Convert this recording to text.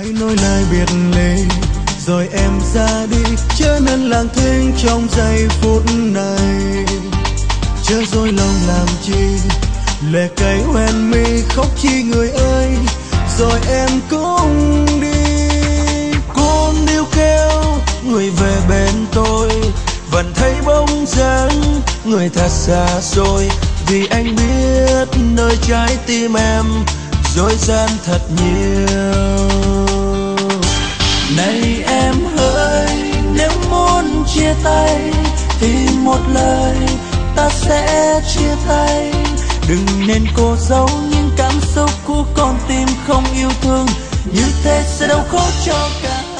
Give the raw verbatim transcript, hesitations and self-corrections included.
hãy nói lời biệt ly rồi em ra đi, chớ nên lặng thinh trong giây phút này. Chớ dối lòng làm chi, lệ cay hoen mi khóc chi người ơi, rồi em cũng đi. Cuốn điêu kêu người về bên tôi, vẫn thấy bóng dáng người thật xa xôi, vì anh biết nơi trái tim em dối gian thật nhiều. Này em hỡi, nếu muốn chia tay thì một lời ta sẽ chia tay. Đừng nên cố giấu những cảm xúc của con tim không yêu thương, như thế sẽ đau khổ cho cả